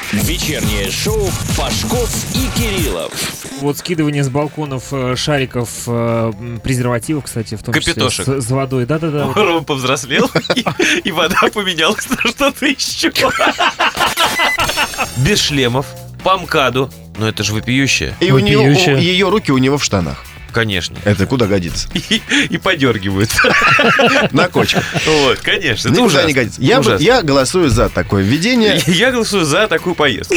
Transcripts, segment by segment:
Вечернее шоу Пашков и Кириллов. Вот скидывание с балконов шариков, презервативов, кстати, в том Капитошек. числе с водой. Да-да-да. Рома повзрослел, и вода поменялась на что-то еще. Без шлемов, по МКАДу. Но это же вопиющее. И у нее, ее руки у него в штанах. Конечно. Это куда годится? И подергиваются. На кочках. Вот, конечно. Никуда не годится. Я голосую за такое введение. Я голосую за такую поездку.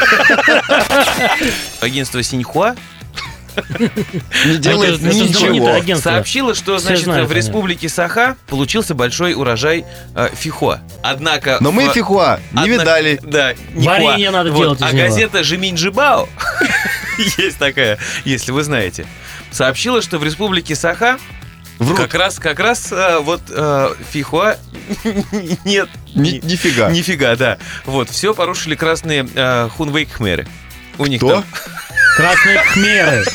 Агентство Синьхуа не делает ничего. сообщило, что, значит, в республике Саха получился большой урожай фихуа. Однако... Но мы фихуа не видали. Да, варенье надо делать из него. А газета «Жиминджибао», есть такая, если вы знаете, сообщила, что в республике Саха как раз вот фихуа нет. Нифига. Нифига, да. Вот, все порушили красные хунвейк-хмеры. У них кто? там... Красные хмеры.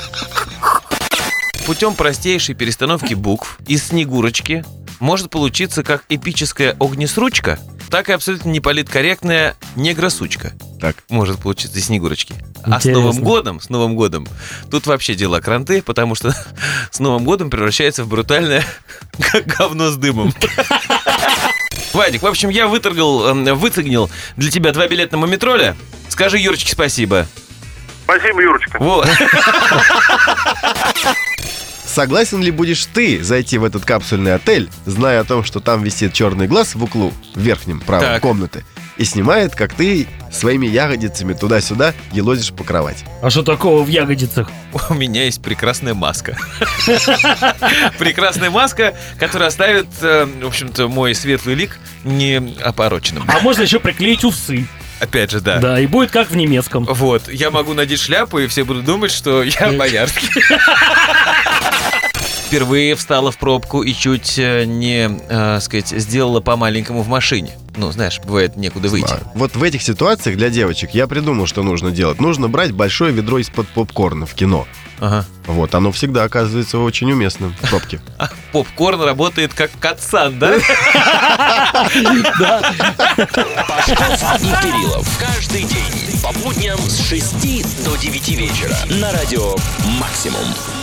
Путем простейшей перестановки букв из Снегурочки может получиться как эпическая огнесручка, так и абсолютно неполиткорректная негросучка. Так. Может получиться из Снегурочки. Интересно. А с Новым годом, тут вообще дела кранты, потому что с Новым годом превращается в брутальное говно с дымом. Вадик, в общем, я выцегнил для тебя 2 билета на Мумитроля. Скажи Юрочке спасибо. Спасибо, Юрочка. Вот. Согласен ли будешь ты зайти в этот капсульный отель, зная о том, что там висит черный глаз в углу, в верхнем правом комнаты, и снимает, как ты своими ягодицами туда-сюда елозишь по кровати? А что такого в ягодицах? У меня есть прекрасная маска. Прекрасная маска, которая оставит, в общем-то, мой светлый лик не опороченным. А можно еще приклеить усы. Опять же, да. Да, и будет как в немецком. Вот, я могу надеть шляпу, и все будут думать, что я боярский. Впервые встала в пробку и чуть не, сделала по-маленькому в машине. Ну, знаешь, бывает некуда выйти. Вот в этих ситуациях для девочек я придумал, что нужно делать. Нужно брать большое ведро из-под попкорна в кино. Ага. Вот, оно всегда оказывается очень уместным в пробке. Попкорн работает как кацан, да? Пашков и Кириллов. Каждый день по будням с 6 до 9 вечера на радио «Максимум».